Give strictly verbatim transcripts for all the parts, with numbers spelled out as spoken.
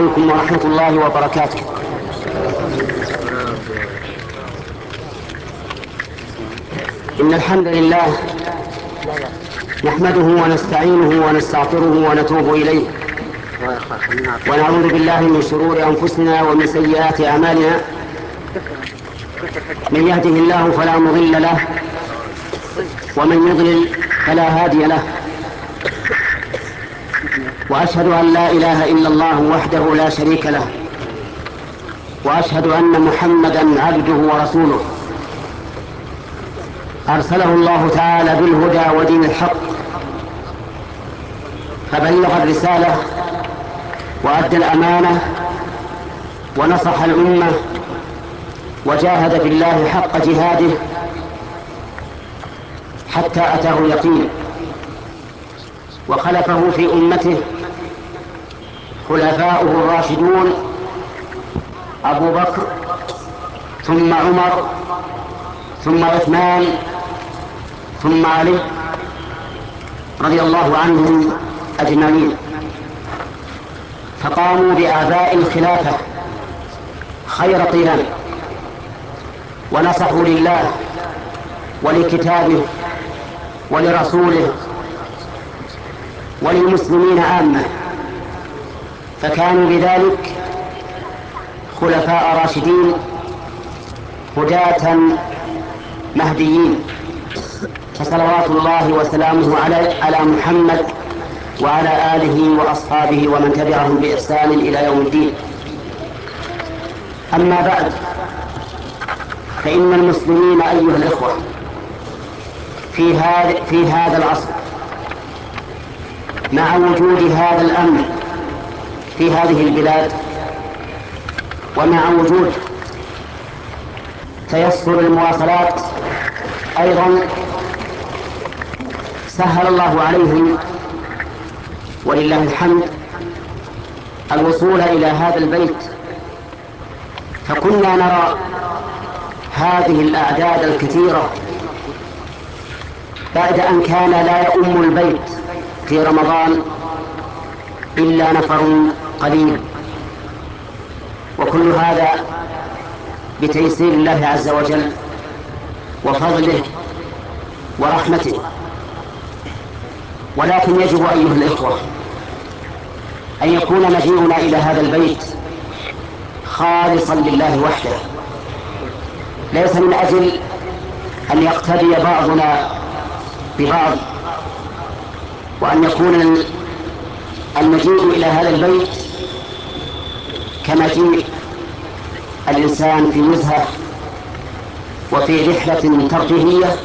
عليكم ورحمة الله وبركاته. إن الحمد لله نحمده ونستعينه ونستغفره ونتوب إليه، ونعوذ بالله من شرور أنفسنا ومن سيئات أعمالنا. من يهده الله فلا مضل له، ومن يضلل فلا هادي له. وأشهد أن لا إله إلا الله وحده لا شريك له، وأشهد أن محمدا عبده ورسوله أرسله الله تعالى بالهدى ودين الحق، فبلغ الرسالة وأدى الأمانة ونصح الأمة وجاهد في الله حق جهاده حتى أتاه اليقين. وخلفه في أمته خلفاؤه الراشدون أبو بكر ثم عمر ثم عثمان ثم علي رضي الله عنهم أجمعين، فقاموا بأعباء الخلافة خير قيام، ونصحوا لله ولكتابه ولرسوله وللمسلمين عامة، فكانوا بذلك خلفاء راشدين هداة مهديين. فصلوات الله وسلامه على على محمد وعلى آله وأصحابه ومن تبعهم بإحسان إلى يوم الدين. أما بعد، فإن المسلمين أيها الإخوة في هذا في هذا العصر، مع وجود هذا الأمن في هذه البلاد، ومع وجود تيسر المواصلات أيضا، سهل الله عليهم ولله الحمد الوصول إلى هذا البيت. فكنا نرى هذه الأعداد الكثيرة بعد أن كان لا يؤم البيت في رمضان إلا نفر قليل، وكل هذا بتيسير الله عز وجل وفضله ورحمته. ولكن يجب أيها الإخوة أن يكون مجيئنا إلى هذا البيت خالصا لله وحده، ليس من أجل أن يقتدي بعضنا ببعض، وأن يكون المجيء إلى هذا البيت كمجيء الإنسان في نزهة وفي رحلة ترفيهية،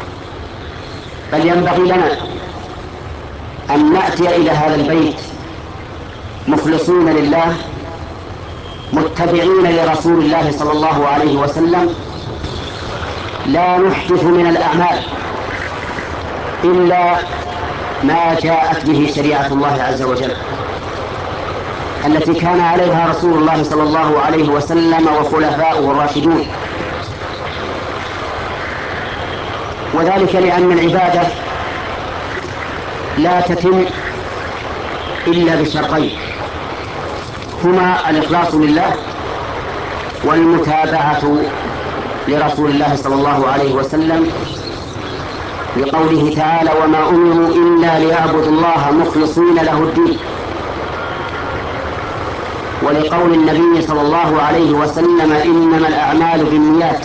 بل ينبغي لنا أن نأتي إلى هذا البيت مخلصين لله، متبعين لرسول الله صلى الله عليه وسلم، لا نحدث من الأعمال إلا ما جاءت به شريعة الله عز وجل التي كان عليها رسول الله صلى الله عليه وسلم وخلفاؤه الراشدون. وذلك لأن العبادة لا تتم إلا بشرطين، هما الإخلاص لله والمتابعة لرسول الله صلى الله عليه وسلم، لقوله تعالى: وما أمروا إلا ليعبدوا الله مخلصين له الدين، ولقول النبي صلى الله عليه وسلم: إنما الأعمال بالنيات،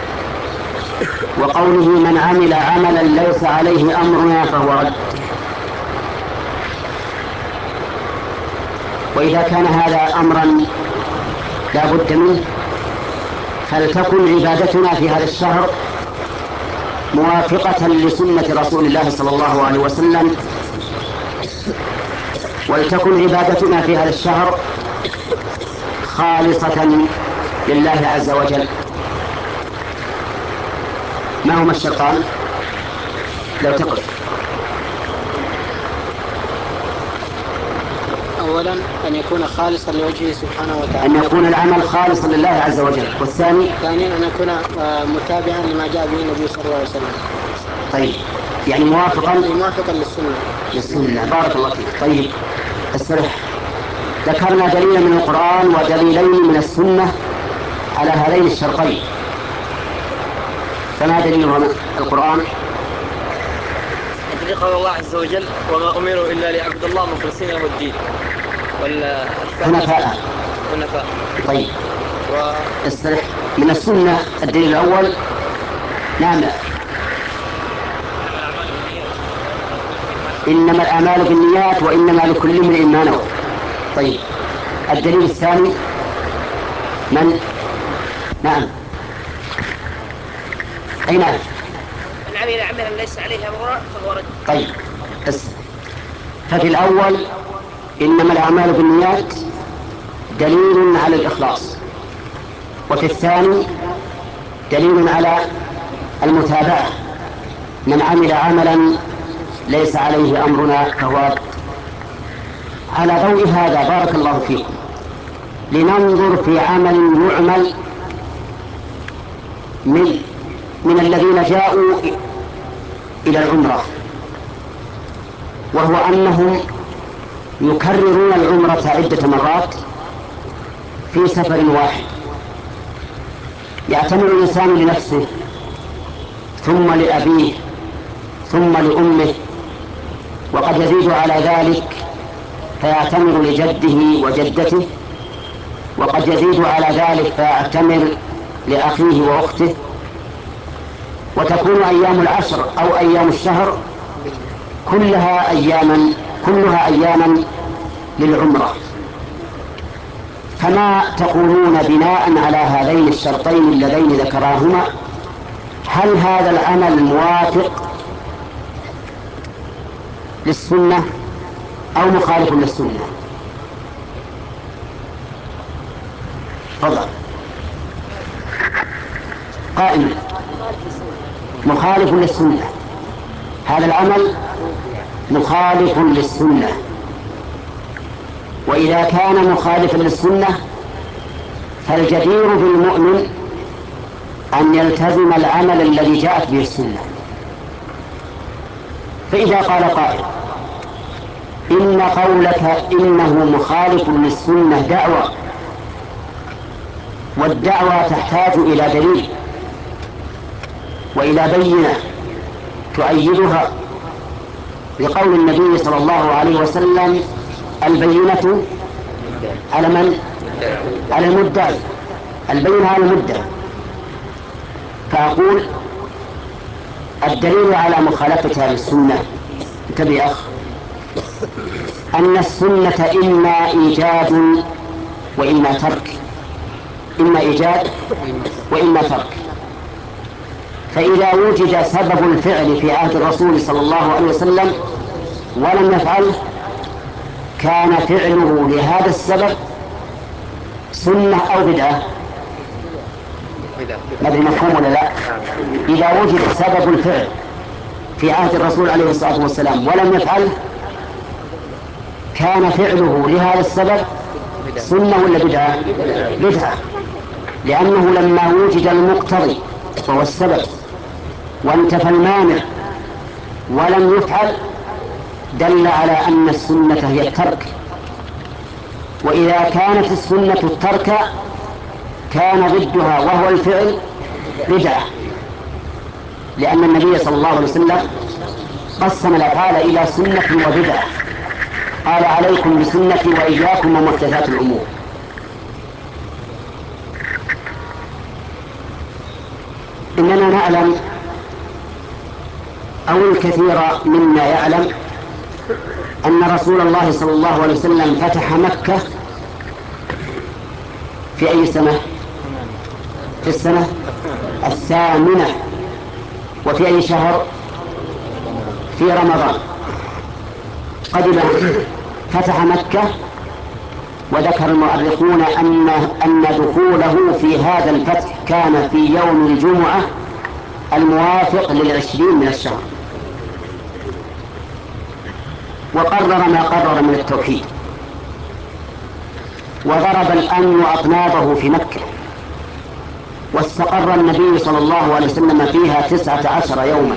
وقوله: من عمل عملا ليس عليه أمرنا فهو رد. وإذا كان هذا أمرا لا بد منه، فلتكن عبادتنا في هذا الشهر موافقة لسنة رسول الله صلى الله عليه وسلم، ولتكن عبادتنا في هذا الشهر خالصة لله عز وجل. ما هما الشرطان؟ لو تقف. أولا أن يكون خالصا لوجهه سبحانه وتعالى، أن يكون العمل خالصا لله عز وجل. والثاني؟ ثانيا أن يكون متابعا لما جاء به النبي صلى الله عليه وسلم. طيب، يعني موافقا يعني موافقا للسنة. للسنة. بارك الله فيك. طيب، استرح. ذكرنا دليلا من القرآن ودليلين من السنة على هذين الشرطين، فما دليل القرآن؟ الذي قال الله عز وجل وما أمروا إلا ليعبدوا الله مخلصين له الدين حنفاء. حنفاء. طيب و... من السنة الدليل الأول. نعم، إنما الأعمال بالنيات وإنما لكل امرئ ما نوى. طيب الدليل الثاني من؟ نعم، أي نعم، من عمل عملا ليس عليه أمرنا فهو رد. طيب بس ففي الأول إنما الأعمال بالنيات دليل على الإخلاص، وفي الثاني دليل على المتابعة، من عمل عملا ليس عليه أمرنا فهو رد. على ضوء هذا بارك الله فيكم لننظر في عمل يعمل من من الذين جاءوا إلى العمرة، وهو أنهم يكررون العمرة عدة مرات في سفر واحد. يعتمر الإنسان لنفسه ثم لأبيه ثم لأمه، وقد يزيد على ذلك فيعتمر لجده وجدته، وقد يزيد على ذلك فيعتمر لأخيه وأخته، وتكون أيام العشر أو أيام الشهر كلها أياما كلها أياما للعمرة. فما تقولون بناء على هذين الشرطين اللذين ذكراهما؟ هل هذا العمل موافق للسنة أو مخالف للسنة؟ تفضل. قائما مخالف للسنة، هذا العمل مخالف للسنة، وإذا كان مخالفا للسنة فالجدير بالمؤمن أن يلتزم العمل الذي جاءت به السنة. فإذا قال قائل إن قولك إنه مخالف للسنة دعوة، والدعوة تحتاج إلى دليل وإلى بينة تؤيدها، لقول النبي صلى الله عليه وسلم البينة على من؟ على المدعي، البينة على المدعي. فأقول الدليل على مخالفتها للسنة، انتبه يا أخ، أن السنة إما إيجاد وإما ترك، إما إيجاد وإما ترك. فإذا وجد سبب الفعل في عهد الرسول صلى الله عليه وسلم ولم يفعله كان فعله لهذا السبب سنة أو بدعة. ما أدري مفهوم ولا لا؟ إذا وجد سبب الفعل في عهد الرسول عليه الصلاة والسلام ولم يفعله كان فعله لهذا السبب سنة ولا بدعة؟ بدعة، لأنه لما وجد المقتضي وهو السبب وانتفى المانع ولم يفعل دل على أن السنة هي الترك. وإذا كانت السنة الترك كان ضدها وهو الفعل بدعة، لأن النبي صلى الله عليه وسلم قسم الأفعال إلى سنة وبدعة، قال عليكم بسنتي وإياكم ومحدثات الأمور. إننا نعلم أو الكثير منا يعلم أن رسول الله صلى الله عليه وسلم فتح مكة في أي سنة؟ في السنة الثامنة. وفي أي شهر؟ في رمضان. قدم فتح مكة، وذكر المؤرخون أن أن دخوله في هذا الفتح كان في يوم الجمعة الموافق للعشرين من الشهر، وقرر ما قرر من التوحيد، وضرب الأمن أطنابه في مكة، واستقر النبي صلى الله عليه وسلم فيها تسعة عشر يوما،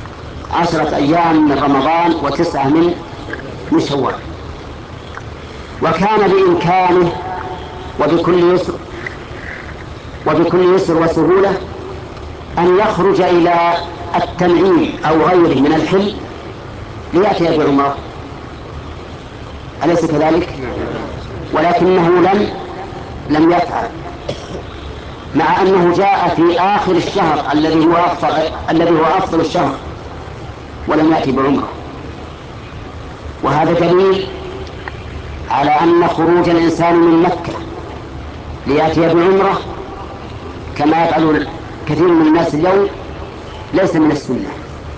عشرة أيام من رمضان وتسعة من من شوال. وكان بإمكانه وبكل يسر وبكل يسر وسهولة أن يخرج إلى التنعيم أو غيره من الحل ليأتي بعمره، أليس كذلك؟ ولكنه لم لم يفعل، مع أنه جاء في آخر الشهر الذي هو أفضل الذي هو أفضل الشهر ولم يأتي بعمره. وهذا دليل على أن خروج الإنسان من مكة ليأتي بعمره كما يفعل كثير من الناس اليوم ليس من السنة.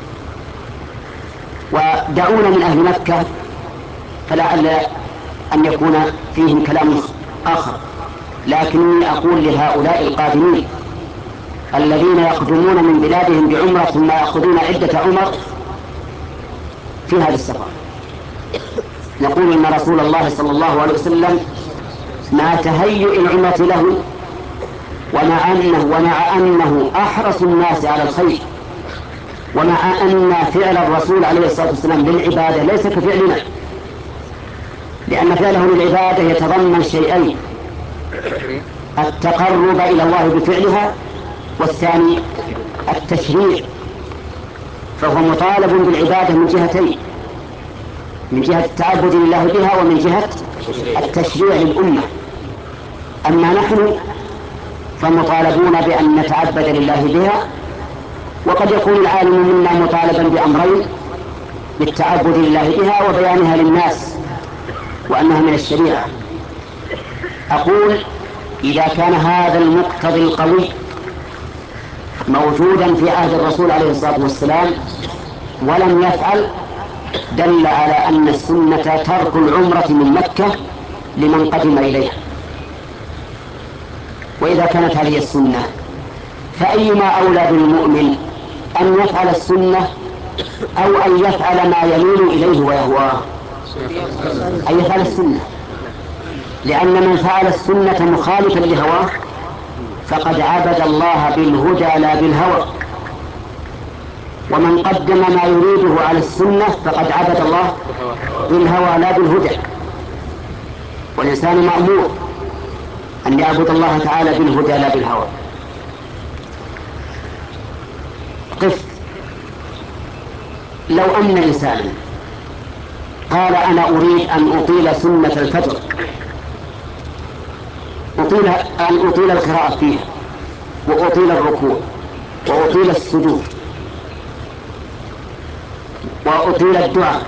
ودعونا من أهل مكة فلعل أن يكون فيهم كلام آخر، لكني أقول لهؤلاء القادمين الذين يقدمون من بلادهم بعمرة ثم يأخذون عدة عمر في هذا السفر، نقول إن رسول الله صلى الله عليه وسلم مع تهيئ العمرة له ومع أنه, ومع أنه أحرص الناس على الخير، ومع أن فعل الرسول عليه الصلاة والسلام للعبادة ليس كفعلنا، لأن فعله للعبادة يتضمن شيئين: التقرب إلى الله بفعلها، والثاني التشريع، فهو مطالب بالعبادة من جهتين: من جهة التعبد لله بها ومن جهة التشريع للأمة. أما نحن فمطالبون بأن نتعبد لله بها، وقد يكون العالم منا مطالبا بأمرين: بالتعبد لله بها وبيانها للناس وأنها من الشريعة. أقول إذا كان هذا المقتضي القوي موجودا في عهد الرسول عليه الصلاة والسلام ولم يفعل، دل على أن السنة ترك العمرة من مكة لمن قدم إليها. وإذا كانت هذه السنة فأيما أولى بالمؤمن أن يفعل السنة أو أن يفعل ما يميل إليه ويهواه؟ أن يفعل السنة، لأن من فعل السنة مخالفا لهواه فقد عبد الله بالهدى لا بالهوى، ومن قدم ما يريده على السنة فقد عبد الله بالهوى لا بالهدى. والإنسان مأمور أن يعبد الله تعالى بالهدى لا بالهوى. قف لو أن إنسانا قال أنا أريد أن أطيل سنة الفجر، أطيل أن أطيل القراءة فيها وأطيل الركوع وأطيل السجود وأطيل الدعاء،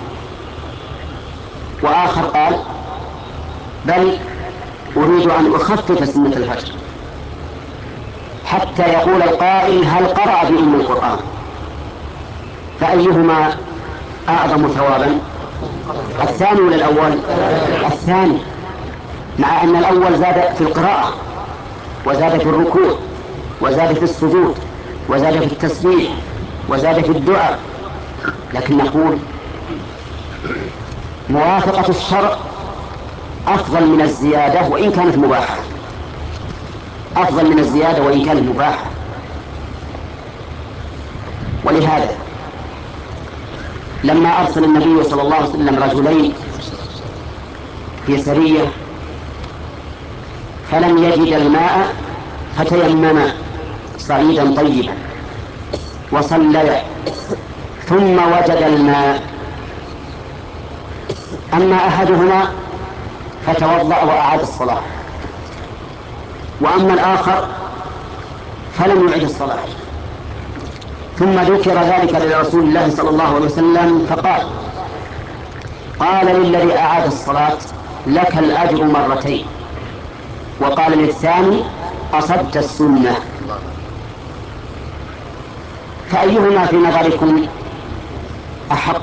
وآخر قال بل أريد أن أخفف سنة الفجر، حتى يقول القائل هل قرأ بأم القرآن؟ فأيهما أعظم ثوابا؟ الثاني ولا الأول؟ الثاني، مع أن الأول زاد في القراءة وزاد في الركوع وزاد في السجود وزاد في التسبيح وزاد في الدعاء. لكن نقول موافقة الشرع أفضل من الزيادة وإن كانت مباحة، أفضل من الزيادة وإن كانت مباحة. ولهذا لما أرسل النبي صلى الله عليه وسلم رجلين في سرية فلم يجد الماء فتيمما صعيدا طيبا وصليا ثم وجد الماء، أما أحدهما فتوضأ وأعاد الصلاة، وأما الآخر فلم يعد الصلاة. ثم ذكر ذلك لرسول الله صلى الله عليه وسلم فقال قال للذي أعاد الصلاة لك الأجر مرتين، وقال للثاني أصبت السنة. فأيهما في نظركم أحق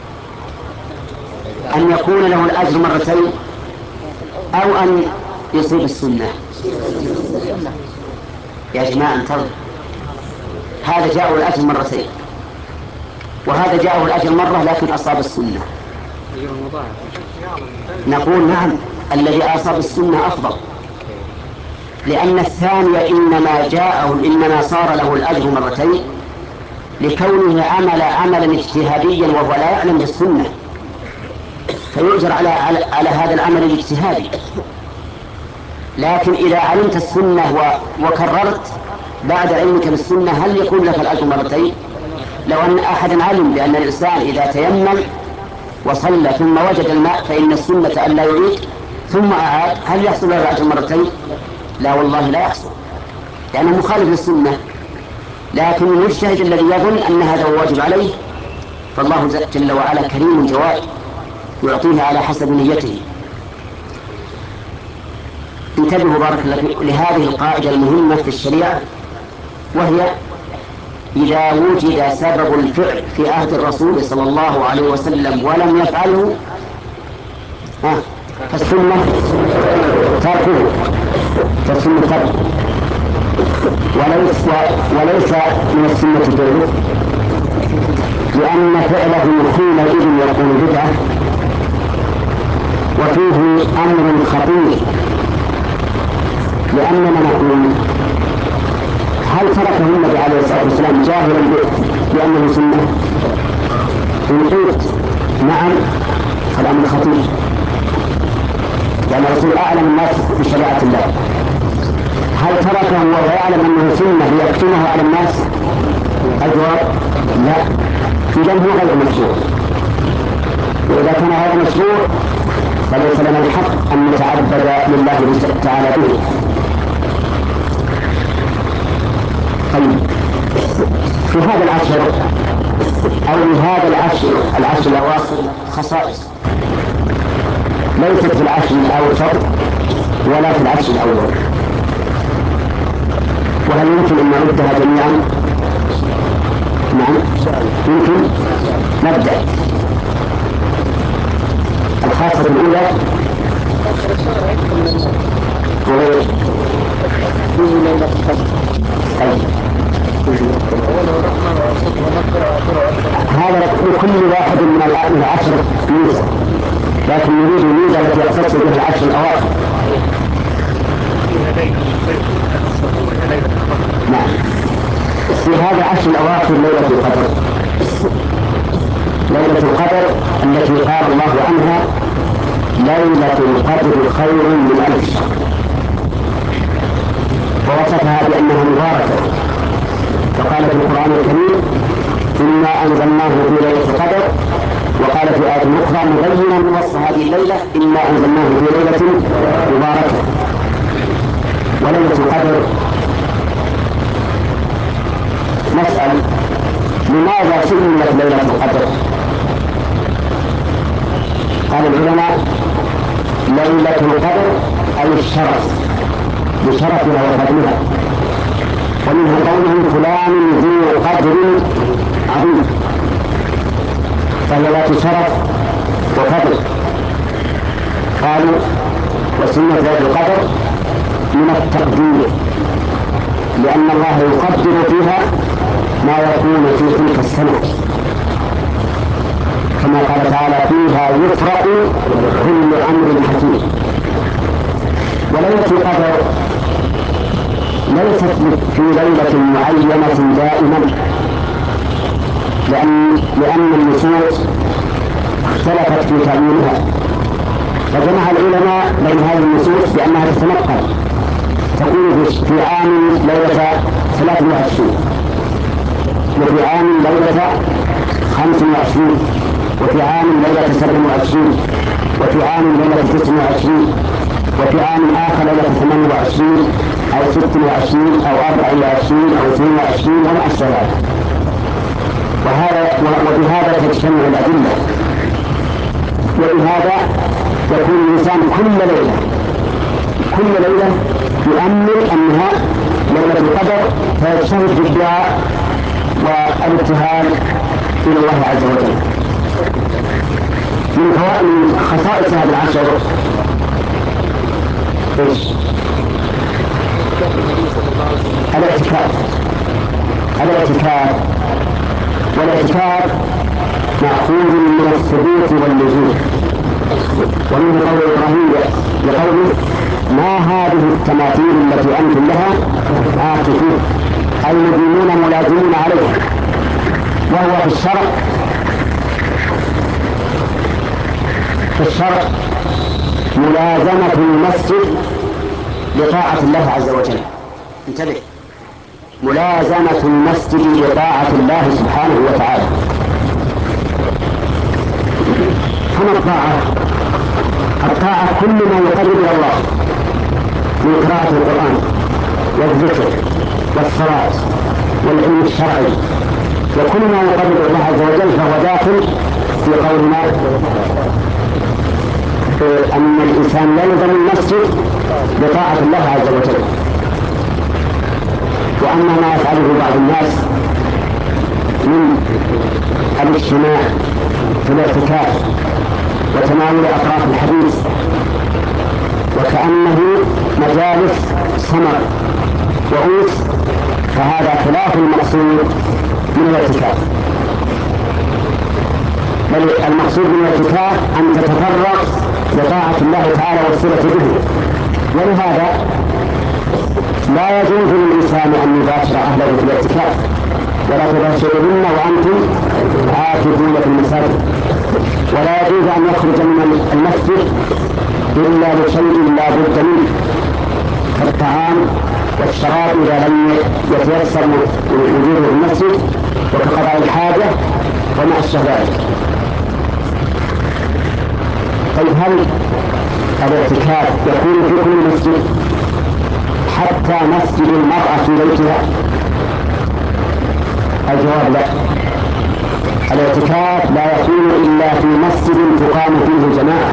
أن يكون له الأجر مرتين أو أن يصيب السنة؟ يا جماعة انتظروا، هذا جاءه الأجر مرتين وهذا جاءه الأجر مرة لكن أصاب السنة. نقول نعم، الذي أصاب السنة أفضل، لأن الثاني إنما جاءه إنما صار له الأجر مرتين لكونه عمل عملا اجتهاديا وهو لا يعلم بالسنة، فيؤجر على, على, على هذا العمل الاجتهادي. لكن إذا علمت السنة وكررت بعد علمك بالسنة هل يكون لك الأجر مرتين؟ لو أن أحدا علم بأن الإنسان إذا تيمم وصلى ثم وجد الماء فإن السنة أن لا يعيد ثم أعاد، هل يحصل له الأجر مرتين؟ لا والله لا يحصل، لأنه يعني مخالف للسنة. لكن المجتهد الذي يظن أن هذا هو واجب عليه فالله جل وعلا كريم جواد يعطيه على حسب نيته. انتبهوا بارك الله فيكم لهذه القاعدة المهمة في الشريعة، وهي إذا وجد سبب الفعل في عهد الرسول صلى الله عليه وسلم ولم يفعله فالسنة تركه، فالسنة تركه، وليس وليس من السنة فعله، لأن فعله حينئذ يكون بدعة وفيه أمر خطير. لأننا نقول هل تركه النبي عليه الصلاة والسلام جاهلا بأنه سنة؟ إن قلت نعم فالأمر خطير، لأن الرسول أعلم الناس بشريعة الله. هل تركه وهو يعلم أنه سنة ليكتمه على الناس؟ الجواب لا، إذا هو غير مشروع، وإذا كان هذا مشروع فليس لنا الحق أن نتعبد لله تعالى به. طيب في هذا العشر أو لهذا العشر العشر الأواخر خصائص ليست في العشر الأوسط ولا في العشر الأول، وهل يمكن أن نعدها جميعا؟ نعم يمكن. نبدأ. الخاصة الأولى وغير هذا لكل واحد من العشر ميزة، لكن نريد الميزة التي يختص بها العشر الأواخر. نعم في هذا العشر الأواخر ليلة القدر، ليلة القدر التي قال الله عنها ليلة القدر خير من ألف شهر، ووصفها بأنها مباركة، فقال في القرآن الكريم إنا أنزلناه في ليلة القدر، وقال في آية أخرى مبينا وصف هذه الليلة إنا أنزلناه في ليلة مباركة. وليلة القدر نسأل لماذا سميت ليلة القدر؟ قال العلماء ليلة القدر أي الشرف، بشرفها وفضلها، ومنها قوله فلان ذو قدر عظيم، فهي ذات شرف وفضل. قالوا وسنة ذات القدر من التقدير، لأن الله يقدر فيها ما يكون في تلك السنة، كما قال تعالى فيها يفرق كل أمر حكيم. وليلة القدر ليست في ليلة معينة دائما، لأن, لأن النصوص اختلفت في تعيينها، فجمع العلماء بين هذه النصوص بأنها تتنقل، تكون في عام ليلة ثلاث وعشرين، وفي عام ليلة خمس وعشرين، وفي عام ليلة سبع وعشرين، وفي عام ليلة تسع وعشرين، وفي عام آخر ليلة ثمان وعشرين أو ست وعشرين أو أربع وعشرين أو اثنين وعشرين وما أشبه ذلك. وهذا وبهذا تجتمع الأدلة، وبهذا يكون الإنسان كل ليلة كل ليلة يؤمن أنها ليلة القدر، فيجتهد في الدعاء والابتهال إلى الله عز وجل. من خصائص هذا العشر ايش؟ الاعتكاف. الاعتكاف والاعتكاف مأخوذ من الثبوت واللزوم، ومن قول إبراهيم لقوله ما هذه التماثيل التي أنتم لها عاكفون، أي مدينون ملازمون عليها. وهو في الشرع في الشرع ملازمة المسجد لطاعة الله عز وجل. انتبه، ملازمة المسجد لطاعة الله سبحانه وتعالى. فما الطاعة؟ الطاعة كل ما يقرب إلى الله من قراءة القرآن والذكر والصلاة والعلم الشرعي، وكل ما يقرب إلى الله عز وجل فهو داخل في قولنا أن الإنسان يلزم المسجد بطاعة الله عز وجل. وأما ما يفعله بعض الناس من الاجتماع في الاعتكاف وتناول أطراف الحديث وكأنه مجالس سمر وأنس، فهذا خلاف المقصود من الاعتكاف. بل المقصود من الاعتكاف أن تتفرغ لطاعة الله تعالى والصلة به. ولهذا لا يجوز للإنسان أن يباشر أهله في الاعتكاف، ولا تباشرهن وأنتم عاكفون في المساجد، ولا يجوز أن يخرج من المسجد إلا لشيء لا بد منه كالطعام والشراب إذا لم يتيسر وجوده في المسجد، وكقضاء الحاجة وما أشبه ذلك. طيب هل الاعتكاف يكون في كل مسجد حتى مسجد المرأة في بيتها؟ الجواب لا. الاعتكاف لا يكون إلا في مسجد تقام فيه جماعة.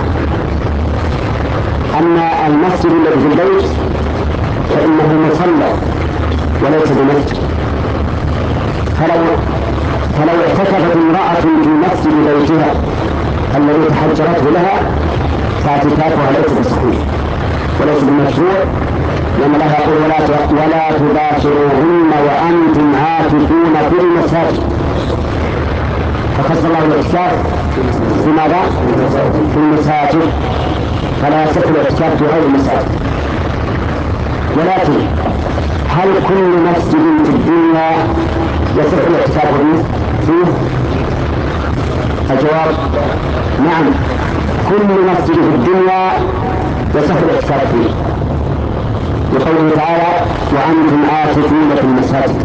أما المسجد الذي في البيت فإنه مصلى وليس بمسجد. فلو فلو اعتكفت امرأة في مسجد بيتها الذي تحجرته لها فاعتكافها ليس بصحيح وليس بمشروع، لأن الله يقول ولا ولا تباشروهن وأنتم عاكفون في المساجد، فخص الله الاعتكاف بماذا؟ في المساجد، فلا يصح الاعتكاف في غير المساجد. ولكن هل كل مسجد في الدنيا يصح الاعتكاف فيه؟ الجواب نعم، كل مسجد في الدنيا يصح الاعتكاف فيه، لقوله تعالى وأنتم عاكفون في المساجد،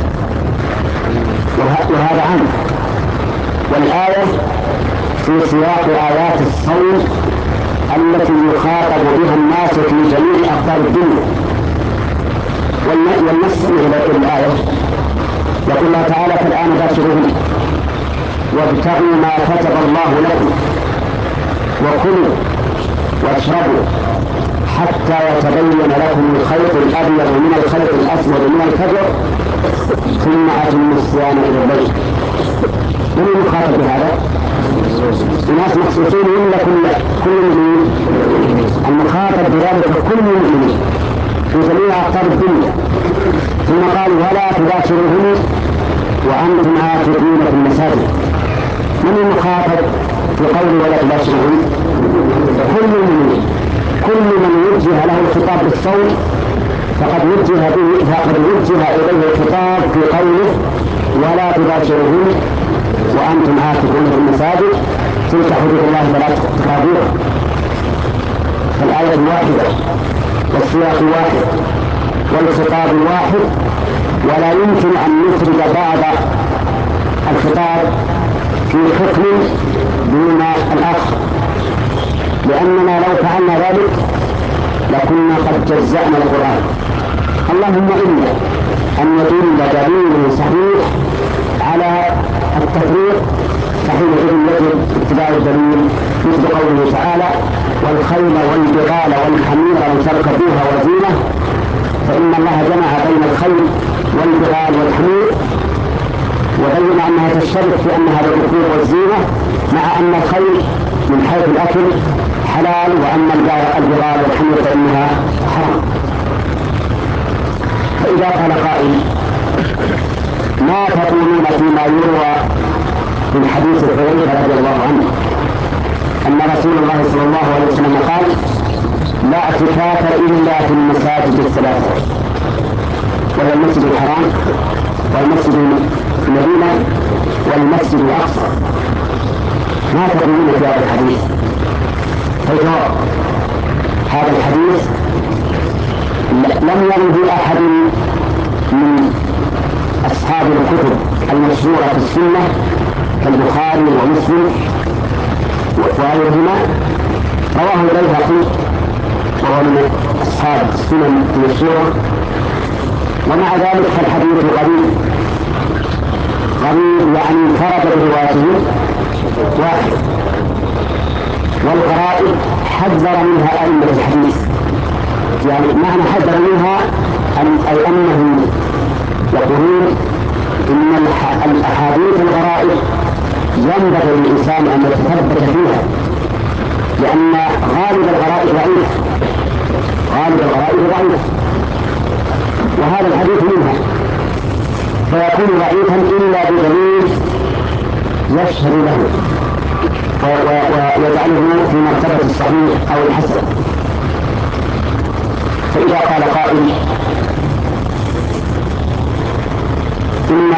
وهذا عام. والآية في سياق آيات الصوم التي يخاطب بها الناس في جميع أقطار الدنيا. والنص إلى الآية يقول الله تعالى فالآن باشروهن وابتغوا ما كتب الله لكم وكلوا واشربوا حتى يتبين لكم الخيط الأبيض من الخيط الأسود من الفجر ثم أتموا الصيام إلى الليل. من المخاطب بهذا؟ الناس مخصوصين ولا كل كل المؤمنين؟ المخاطب بذلك كل المؤمنين في جميع أقطار الدنيا. ثم قال ولا تباشروهن وأنتم عاكفون في المساجد. من المخاطب في قوله ولا تباشروهن؟ كل المؤمنين. كل من وجه له الخطاب بالصوم فقد وجه به فقد وجه إليه الخطاب في قوله ولا تباشروهن وأنتم عاكفون في المساجد تلك حدود الله فلا تقربوها. فالآية واحدة والسياق واحد والخطاب واحد، ولا يمكن أن نخرج بعض الخطاب في حكم دون الآخر، لأننا لو فعلنا ذلك لكنا قد جزأنا القرآن. اللهم إلا أن يدل دليل صحيح على التفريق فحينئذ يجب اتباع الدليل، مثل قوله تعالى والخيل والبغال والحمير لتركبوها وزينة، فإن الله جمع بين الخيل والبغال والحمير وبين أنها تشترك في أنها للركوب والزينة، مع أن الخيل من حيث الأكل حلال وأما البغال والحمير فإنها حرام. فإذا قال قائل ما تقولون فيما يروى من حديث حذيفة رضي الله عنه أن رسول الله صلى الله عليه وسلم قال لا اعتكاف إلا في المساجد الثلاثة، وهي المسجد الحرام والمسجد المدينة والمسجد الأقصى. ما تقولون في هذا الحديث؟ فالجواب هذا الحديث لم يرد أحد من أصحاب الكتب المشهورة في السنة كالبخاري ومسلم وغيرهما، رواه البيهقي وهو من أصحاب السنن المشهورة، ومع ذلك فالحديث غريب غريب يعني انفرد بروايته واحد، والغرائب حذر منها أئمة الحديث، يعني معنى حذر منها أن أي أنهم يقولون إن الأحاديث الغرائب ينبغي للإنسان أن يتثبت فيها، لأن غالب الغرائب ضعيف، غالب الغرائب ضعيف، وهذا الحديث منها، فيكون ضعيفا إلا بدليل يشهد له ويجعله في مرتبة الصحيح أو الحسن. فإذا قال قائل إن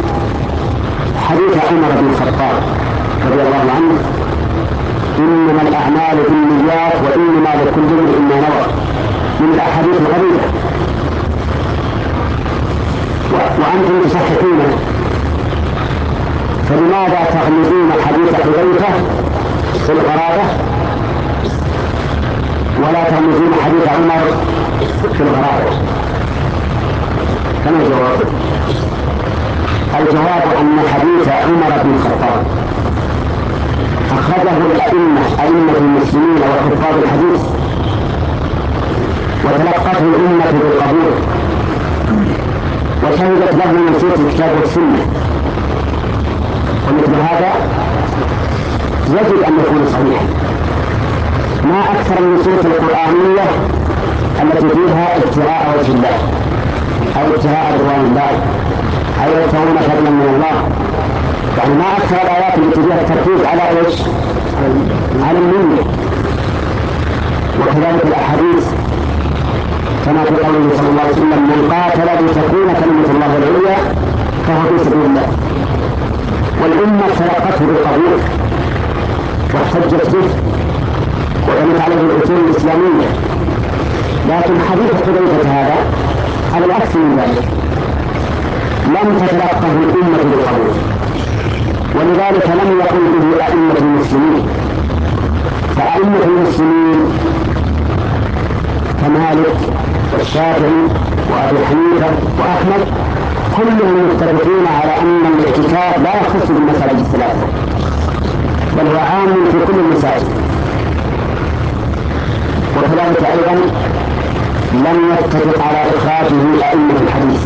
حديث عمر بن الخطاب رضي الله عنه إنما الأعمال بالنيات وإنما لكل امرئ ما نوى من الأحاديث الغريبة، وأنتم تصححونه، فلماذا تغلبون حديث حذيفة في الغرابة ولا تغلبون حديث عمر في الغرابة؟ كما الجواب؟ الجواب أن حديث عمر بن الخطاب أخرجه الأئمة أئمة المسلمين وحفاظ الحديث، وتلقته الأمة بالقبول، وشهدت له نصوص الكتاب والسنة، ومثل هذا يجب أن يكون صحيحا. ما أكثر النصوص القرآنية التي فيها ابتغاء وجه الله أو ابتغاء رضوان الله أو يبتغون فضلا من الله، يعني ما أكثر الآيات التي فيها التركيز على ايش؟ على النية. وكذلك الأحاديث كما في قوله صلى الله عليه وسلم من قاتل لتكون كلمة الله العليا فهو في سبيل الله، والأمة تلقته بالقبول واحتجت به وبنت عليه الأصول الإسلامية. لكن حديث حذيفة هذا على العكس من ذلك لم تتلقه الأمة بالقبول، ولذلك لم يقل به أئمة المسلمين. فأئمة المسلمين كمالك والشافعي وأبي حنيفة وأحمد كلهم متفقين على أن الاعتكاف لا يخص بالمساجد الثلاثة، بل هو عام في كل المساجد. وكذلك أيضا لم يتفق على إخراجه أئمة الحديث،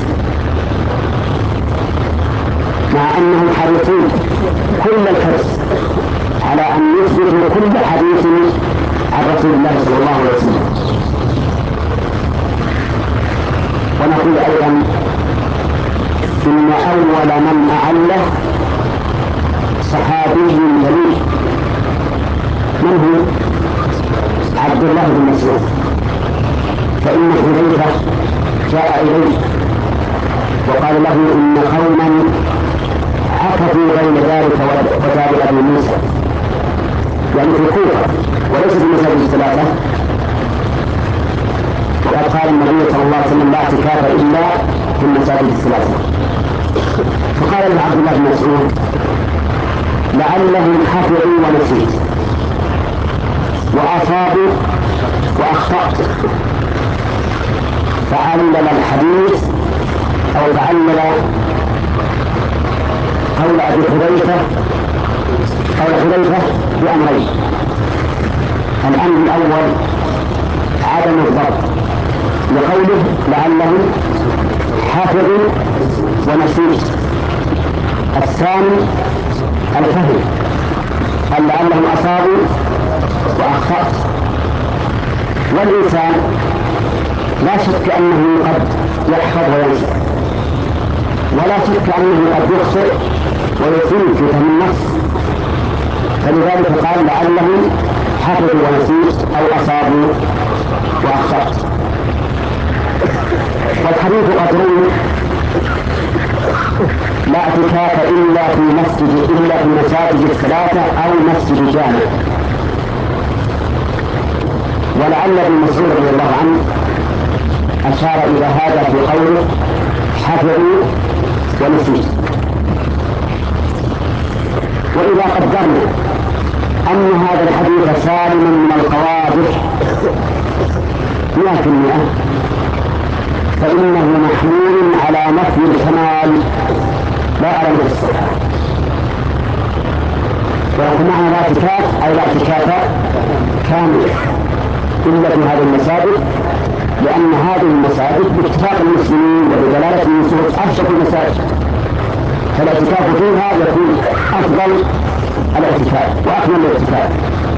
مع أنهم حريصون كل الحرص على أن يثبتوا كل حديث عن رسول الله صلى الله عليه وسلم. ونقول أيضا إن أول من أعله صحابي جليل، من هو؟ عبد الله بن مسعود، فإن حذيفة جاء إليه وقال له إن قوما عكفوا بين ذلك وباب أبي موسى، يعني في الكوفة وليس في المساجد الثلاثة، وقد قال النبي صلى الله عليه وسلم لا اعتكاف إلا في المساجد الثلاثة. فقال له عبد الله بن مسعود لعلهم حفظوا ونسيت وأصابوا وأخطأت، فعلل الحديث أو تعلل قول أبي حذيفة قول حذيفة بأمرين: الأمر الأول عدم الضبط لقوله لعلهم حافظوا ونسيت، الثاني الفهم قال لعلهم أصابوا وأخطأت. والإنسان لا شك أنه قد يحفظ وينسى، ولا شك أنه قد يخطئ ويصيب في فهم النص، فلذلك قال لعلهم حفظوا ونسيت أو أصابوا وأخطأت. والحديث قد روي لا اعتكاف إلا في مسجد إلا في المساجد الثلاثة أو مسجد جامع، ولعل ابن مسعود رضي الله عنه أشار إلى هذا في قوله حفظوا ونسيوا. وإذا قدرنا أن هذا الحديث سالما من القوادح مئة في المئة فإنه محمول على نفي الكمال لا على نفي الصحة. ويكون معنا لا اعتكاف أي لا اعتكاف كامل إلا في هذه المساجد، لأن هذه المساجد باتفاق المسلمين وبدلالة النصوص أشرف المساجد، فالاعتكاف فيها يكون أفضل الاعتكاف وأكمل الاعتكاف.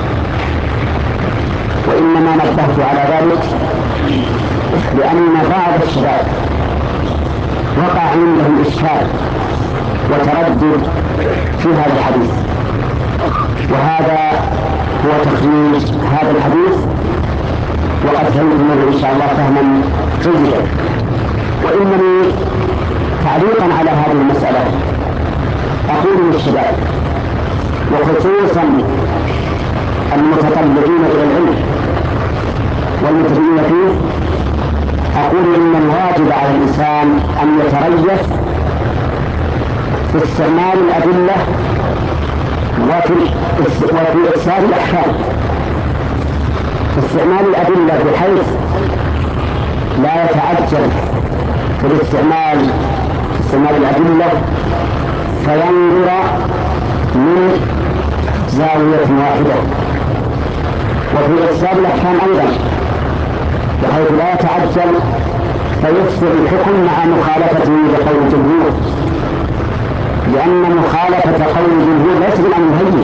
وإنما نبهت على ذلك لأن بعض الشباب وقع عندهم إشكال وتردد في هذا الحديث، وهذا هو تخريج هذا الحديث، وقد فهمت منه إن شاء الله فهما جيدا. وإنني تعليقا على هذه المسألة أقول للشباب وخصوصا المتطلعين إلى العلم والمتبعين فيه، أقول إن الواجب على الإنسان أن يتريث في استعمال الأدلة وفي إرسال الأحكام، في استعمال الأدلة بحيث لا يتعجل في الاستعمال في استعمال الأدلة فينظر من زاوية واحدة، وفي إرسال الأحكام أيضا بحيث لا يتعجل فيفسر الحكم مع مخالفته لقول الجمهور، لأن مخالفة قول الجمهور ليس بالأمر هين،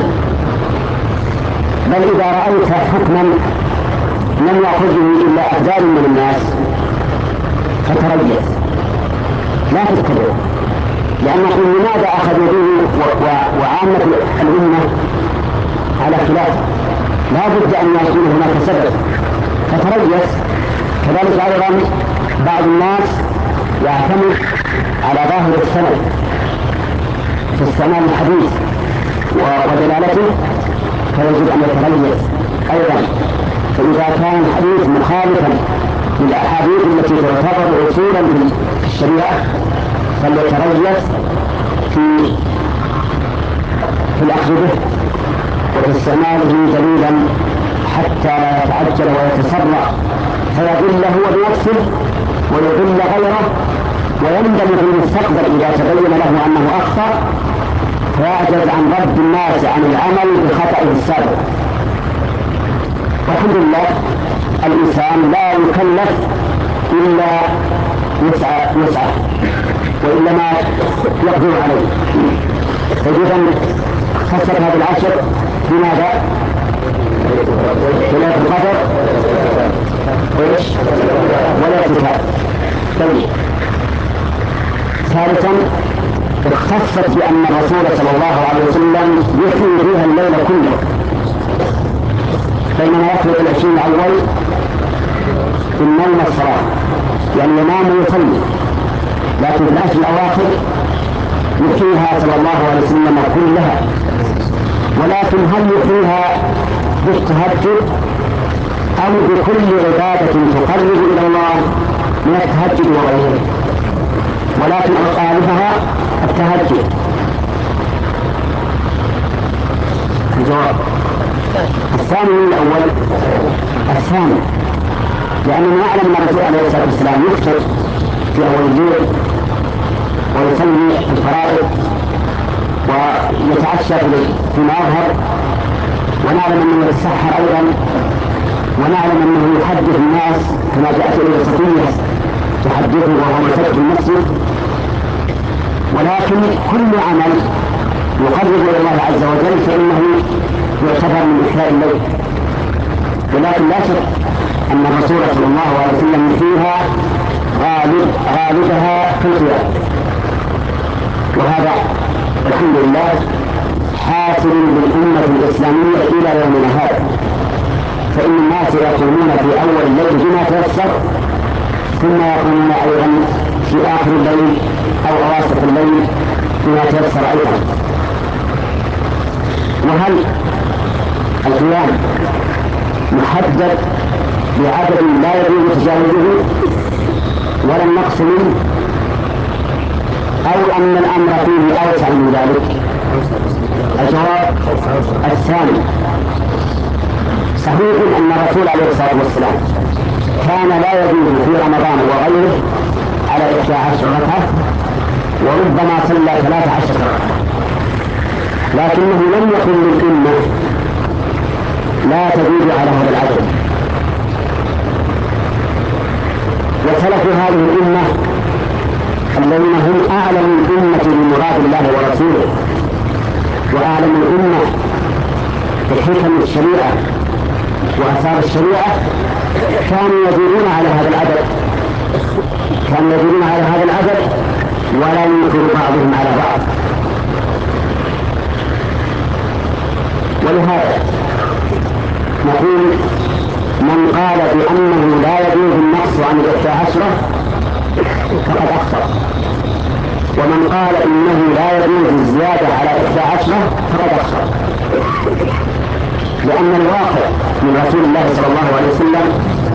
بل إذا رأيت حكما لم يأخذه إلا أقدار من الناس فتريث لا تتبعه، لأنه لماذا أخذ به وعامة الأمة على خلافه؟ لا بد أن يكون هناك سبب فتريث. كذلك أيضا بعض الناس يعتمد على ظاهر السند في استعمال الحديث ودلالته، فيجب أن يتريث أيضا. فإذا كان الحديث مخالفا للأحاديث التي تعتبر أصولا في الشريعة فليتريث في في الأخذ به وفي استعماله دليلا حتى لا يتعجل ويتسرع فيضل هو بنفسه ويضل غيره، ويندم في المستقبل إذا تبين له أنه أخطأ فيعجز عن رد الناس عن العمل بخطأه السابق. والحمد لله الإنسان لا يكلف إلا يسعى يسعى وإلا ما يقدر عليه. فإذا خصت هذه العشر بماذا؟ بلاد القدر وإيش؟ والاعتكاف. طيب ثالثا اختصت بأن الرسول صلى الله عليه وسلم يحيي بها الليل كله، بينما يخلق العشرين الأول بالنوم الصلاة، يعني ينام ويصلي، لكن في العشر الأواخر يحييها صلى الله عليه وسلم كلها. ولكن هل يحييها بالتهجد أو بكل عبادة تقرب إلى الله من التهجد وغيره؟ ولكن أغلبها التهجد. الجواب الثاني من الأول الثاني، لأننا نعلم أن الرسول عليه الصلاة والسلام يفطر في أول الليل ويصلي في الفرائض ويتعشى في المظهر، ونعلم أنه يتسحر أيضا، ونعلم أنه يحدث الناس كما جاءت إلى صفية تحدثه وهو مسجد في المسجد. ولكن كل عمل يقرب إلى الله عز وجل فإنه يعتبر من إحياء الليل، ولكن لا شك أن الرسول صلى الله عليه وسلم فيها غالب غالبها في القيام، وهذا الحمد لله حاصل بالأمة الإسلامية إلى يومنا هذا، فإن الناس يقومون في أول الليل بما تيسر، ثم يقومون أيضا في آخر الليل أو أواسط الليل بما تيسر أيضا. وهل القيام محدد بعدد لا يجوز تجاوزه ولا النقص منه، أو أن الأمر فيه أوسع من ذلك؟ الجواب الثاني. صحيح أن الرسول عليه الصلاة والسلام كان لا يزيد في رمضان وغيره على إحدى عشر ركعة، وربما صلى ثلاث عشر ركعة، لكنه لم يكن للأمة لا تزيد على هذا العدد. وسلف هذه الأمة الذين هم أعلم الأمة بمراد الله ورسوله وأعلم الأمة بحكم الشريعة وآثار الشريعة كانوا يزيدون على هذا العدد، كانوا يزيدون على هذا العدد ولا ينكر بعضهم على بعض. ولهذا نقول من قال بأنه لا يجوز النقص عن الإحدى عشرة فقد أخطأ، ومن قال إنه لا يجوز الزيادة على إحدى عشرة فقد أخطأ، لأن الواقع من رسول الله صلى الله عليه وسلم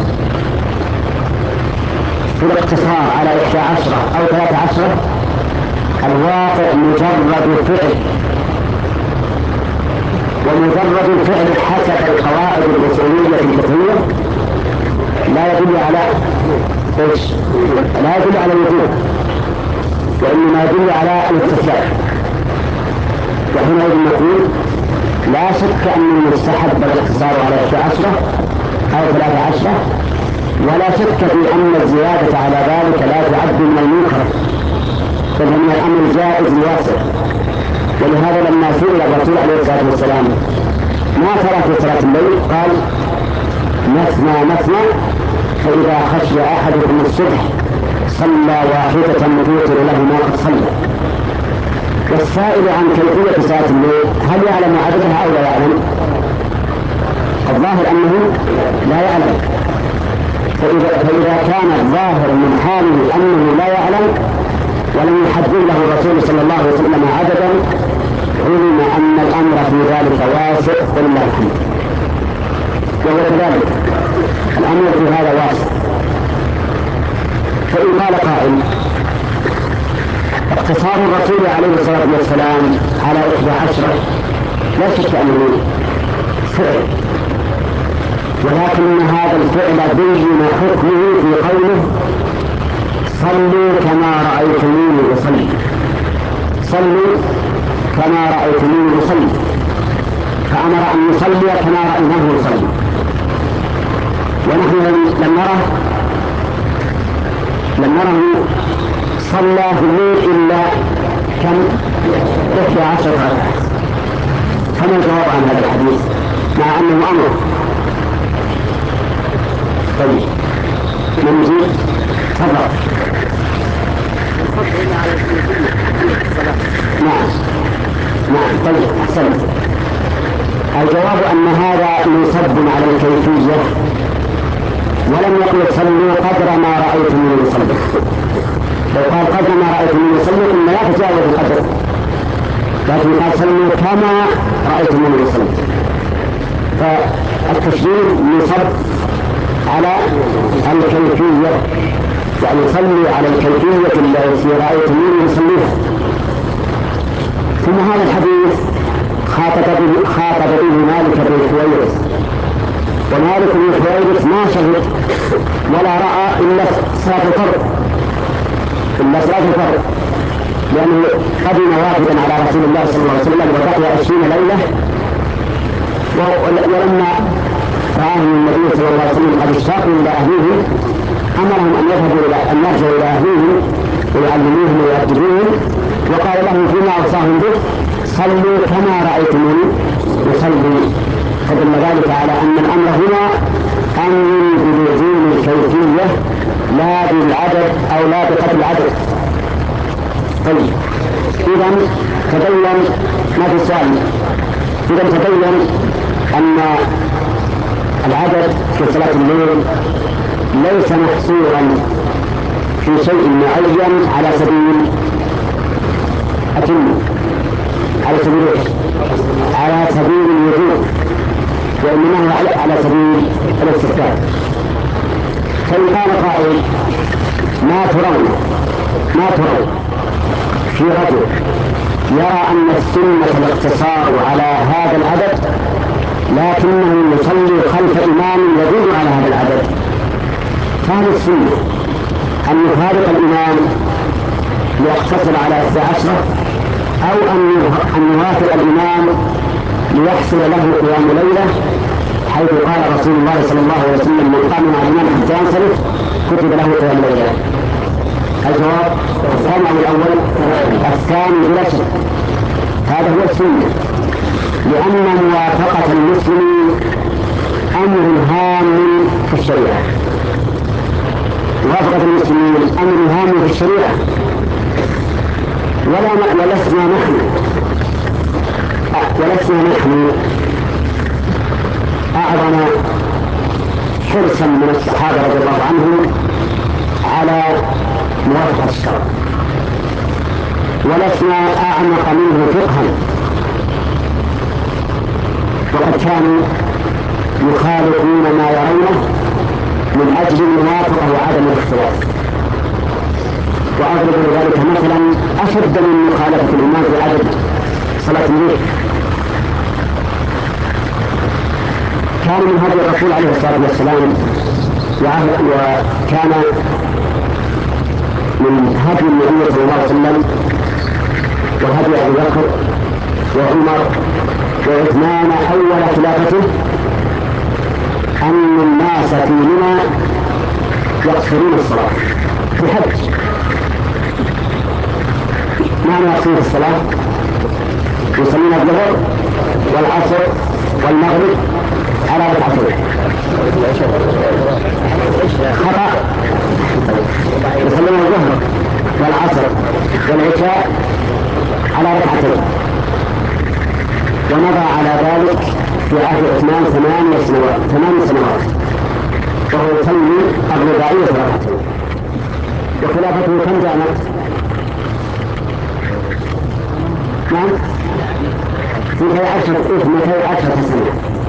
في الاقتصار على إحدى عشرة أو ثلاث عشرة الواقع مجرد فعل، ومجرد الفعل حسب القواعد الأصولية الفقهية لا يدل على ايش؟ لا يدل على الوجوب، وإنما يدل على الاستحباب. وحينئذ نقول لا شك أن المستحب الاقتصار على إحدى عشرة أو ثلاث عشرة، ولا شك في أن الزيادة على ذلك لا تعد من المنكر، بل من الأمر الجائز الواسع. ولهذا لما سئل الرسول عليه الصلاة والسلام ما ترى في صلاة الليل قال مثنى مثنى، فإذا خشي أحدكم الصبح صلى واحدة توتر له ما قد صلى. والسائل عن كيفية صلاة الليل هل يعلم عددها أو لا يعلم؟ الظاهر أنه لا يعلم، فإذا, فإذا كان الظاهر من حاله أنه لا يعلم ولم يحدد له الرسول صلى الله عليه وسلم عددا علم أن الأمر في ذلك واسع ولله الحمد. وهو كذلك الأمر في هذا واسع. فإن قال قائل اقتصار الرسول عليه الصلاة والسلام على إحدى عشرة لا شك أنه فعل، ولكن هذا الفعل بين حكمه في قوله صلوا كما رأيتموني أصلي، صلوا كما رأيتموني أصلي، فأمر أن يصلي كما رأيناه يصلي. ونحن لم نره لم نره صلى في الليل إلا كم إحدى عشرة ركعة. فما الجواب عن هذا الحديث مع أنه أمر؟ طيب من يجيب؟ تفضل. نعم نعم طيب أحسنت. الجواب أن هذا يصب على الكيفية، ولم يقل صلوا قدر ما رأيتم يصلي. لو قال قدر ما رأيتم يصلي إن لا تجاوز القدر، لكن قال صلوا كما رأيتم يصلي، فالتشديد يصب على الكيفية، يعني صلوا على الكيفية التي رأيتم يصليها. ثم هذا الحديث خاطب به, خاطب به مالك بن الحويرث، ومالك بن الحويرث ما شهد ولا رأى إلا صلاة الفرض إلا صلاة الفرض لأنه قدم وافدا على رسول الله صلى الله عليه وسلم وبقي عشرين ليلة، ولما رآه النبي صلى الله عليه وسلم قد اشتاقوا إلى أهليه أمرهم أن يذهبوا إلى أن يرجعوا إلى أهليهم ويعلموهم ويؤدبوهم، وقال لهم فيما أوصاهم به صلوا كما رأيتموني يصلي. فدل ذلك على أن الأمر هنا أمر بلزوم الكيفية لا بالعدد أو لا بقدر العدد. طيب إذن تبين ما في السؤال، إذن تبين أن العدد في صلاة الليل ليس محصورا في شيء معين على سبيل أتم على سبيل على سبيل الوجوب، وإنما هو على سبيل الاستحباب. فإن قال قائل ما ترون ما ترون في رجل يرى أن السنة الاقتصار على هذا العدد لكنه يصلي خلف إمام يزيد على هذا العدد، فهل السنة أن يفارق الإمام ليقتصر على إحدى عشرة أو أن يوافق الإمام ليحصل له قيام ليلة، حيث قال رسول الله صلى الله عليه وسلم من قام مع الإمام حتى ينصرف كتب له قيام ليلة؟ الجواب الثاني أو الأول؟ الثاني بلا شك، هذا هو السنة، لأن موافقة المسلمين أمر هام في الشريعة. موافقة المسلمين أمر هام في الشريعة، ولا ولسنا نحن ولسنا نحن أعظم حرصا من الصحابة رضي الله عنهم على موافقة الشرع، ولسنا أعمق منه فقها، وقد كانوا يخالفون ما يرونه من أجل الموافقة وعدم الاختلاف. وأضرب لذلك مثلا أشد من مخالفة الإمام في عدد صلاة الليل. كان من هدي الرسول عليه الصلاة والسلام وكان من هدي النبي صلى الله عليه وسلم وهدي أبي بكر وعمر وعثمان أول خلافته أن الناس في منى يقصرون الصلاة في الحج. معنى يقصرون الصلاة يصلون الظهر والعصر والمغرب على ركعتين. خطأ، يصلون الظهر والعصر والعشاء على ركعتين، ومضى على ذلك في عهد عثمان ثمانية سنوات ثمان سنوات وهو يصلي الرباعية ركعتين. وخلافته كم كانت؟ نعم اثنتي عشرة اثنتي عشرة سنة.